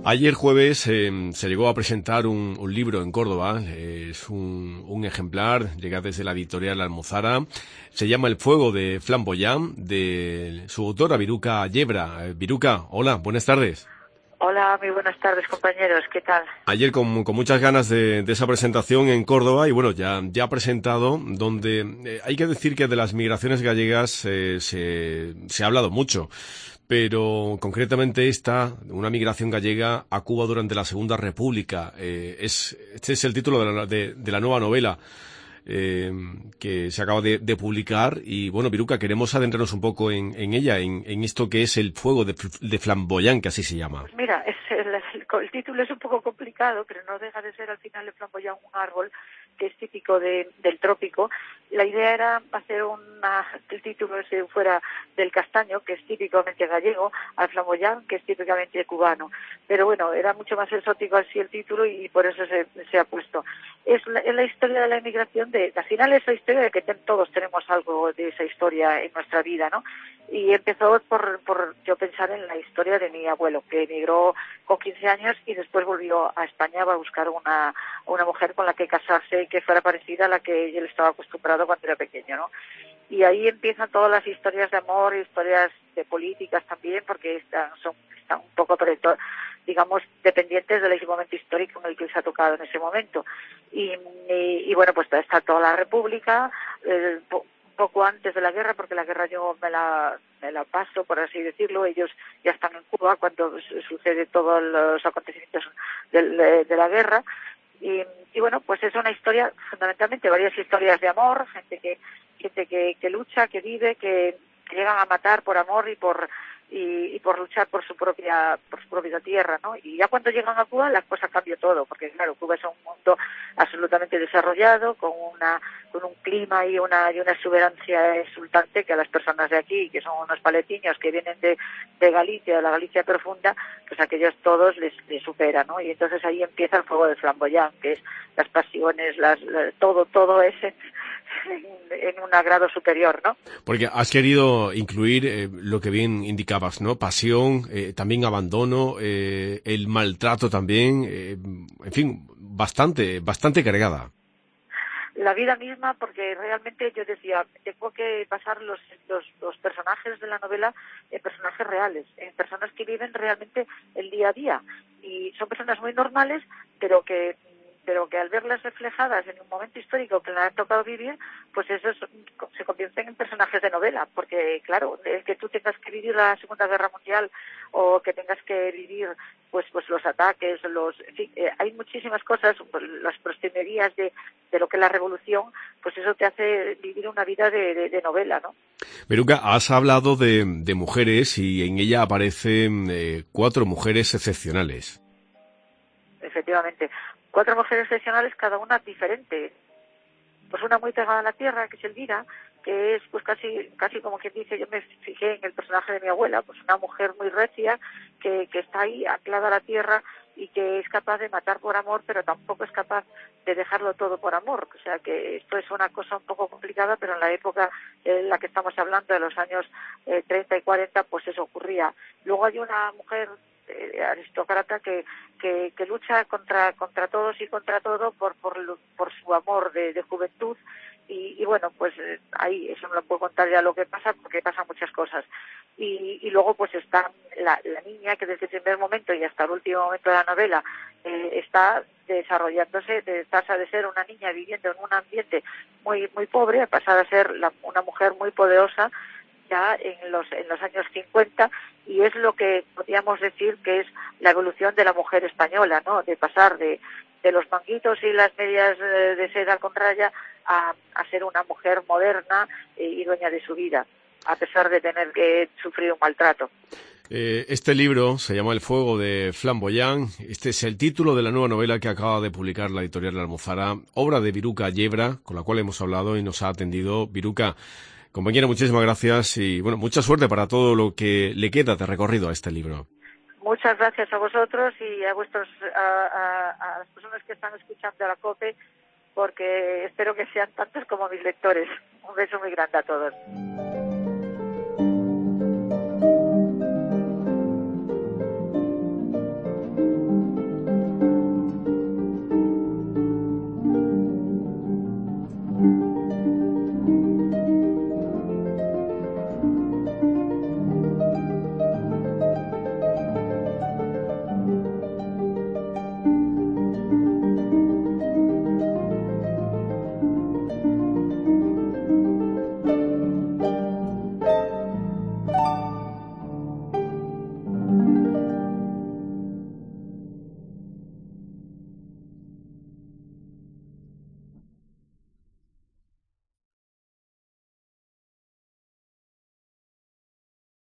Ayer jueves se llegó a presentar un libro en Córdoba, es un ejemplar, llega desde la editorial Almozara, se llama El fuego de Flamboyant, de su autora Viruca Yebra. Viruca, hola, buenas tardes. Hola, muy buenas tardes, compañeros. ¿Qué tal? Ayer con muchas ganas de esa presentación en Córdoba y bueno, ya ha presentado, donde hay que decir que de las migraciones gallegas se ha hablado mucho. Pero concretamente una migración gallega a Cuba durante la Segunda República. Este es el título de la nueva novela que se acaba de publicar. Y bueno, Viruca, queremos adentrarnos un poco en ella, en esto que es el fuego de Flamboyant, que así se llama. Pues mira, el título es un poco complicado, pero no deja de ser al final el flamboyant un árbol que es típico del trópico. La idea era hacer que el título ese fuera del castaño, que es típicamente gallego, al flamboyant, que es típicamente cubano. Pero bueno, era mucho más exótico así el título y por eso se ha puesto. Es la historia de la inmigración, al final es la historia de que todos tenemos algo de esa historia en nuestra vida, ¿no? Y empezó por yo pensar en la historia de mi abuelo, que emigró con 15 años y después volvió a España para buscar una mujer con la que casarse que fuera parecida a la que él estaba acostumbrado cuando era pequeño, ¿no? Y ahí empiezan todas las historias de amor, historias de políticas también, porque están un poco, digamos, dependientes del momento histórico en el que se ha tocado en ese momento. Y bueno, pues está toda la República, poco antes de la guerra, porque la guerra yo me la paso, por así decirlo. Ellos ya están en Cuba cuando sucede todos los acontecimientos de la guerra. Y bueno, pues es una historia, fundamentalmente varias historias de amor, gente que lucha, que vive, que llegan a matar por amor y por luchar por su propia tierra, ¿no? Y ya cuando llegan a Cuba la cosa cambia todo, porque claro, Cuba es un mundo absolutamente desarrollado, con un clima y una exuberancia exultante que a las personas de aquí, que son unos paletiños que vienen de Galicia, de la Galicia profunda, pues aquellos todos les supera, ¿no? Y entonces ahí empieza el fuego de Flamboyant, que es las pasiones, todo ese en un grado superior, ¿no? Porque has querido incluir lo que bien indicabas, ¿no? Pasión, también abandono, el maltrato también, en fin, bastante cargada. La vida misma, porque realmente yo decía, tengo que basar los personajes de la novela en personajes reales, en personas que viven realmente el día a día. Y son personas muy normales, pero que al verlas reflejadas en un momento histórico que les ha tocado vivir, pues esos se convierten en personajes de novela, porque claro, el que tú tengas que vivir la Segunda Guerra Mundial o que tengas que vivir pues los ataques, en fin, hay muchísimas cosas, las postrimerías de lo que es la revolución, pues eso te hace vivir una vida de novela, ¿no? Beruca, has hablado de mujeres y en ella aparecen 4 mujeres excepcionales. Efectivamente. 4 mujeres excepcionales, cada una diferente. Pues una muy pegada a la tierra, que es Elvira, que es pues casi como quien dice, yo me fijé en el personaje de mi abuela, pues una mujer muy recia, que está ahí anclada a la tierra y que es capaz de matar por amor, pero tampoco es capaz de dejarlo todo por amor. O sea que esto es una cosa un poco complicada, pero en la época en la que estamos hablando, de los años 30 y 40, pues eso ocurría. Luego hay una mujer aristócrata que lucha contra todos y contra todo por su amor de juventud y bueno, pues ahí eso no lo puedo contar ya lo que pasa, porque pasan muchas cosas. Y luego pues está la niña, que desde el primer momento y hasta el último momento de la novela está desarrollándose, pasa de ser una niña viviendo en un ambiente muy pobre a pasar a ser una mujer muy poderosa ya en los años 50, y es lo que podríamos decir que es la evolución de la mujer española, ¿no? De pasar de los manguitos y las medias de seda con raya a ser una mujer moderna y dueña de su vida, a pesar de tener que sufrir un maltrato. Este libro se llama El fuego de Flamboyant. Este es el título de la nueva novela que acaba de publicar la editorial Almozara, obra de Viruca Yebra, con la cual hemos hablado y nos ha atendido. Viruca, compañera, muchísimas gracias y bueno, mucha suerte para todo lo que le queda de recorrido a este libro. Muchas gracias a vosotros y a las personas que están escuchando la COPE, porque espero que sean tantos como mis lectores. Un beso muy grande a todos.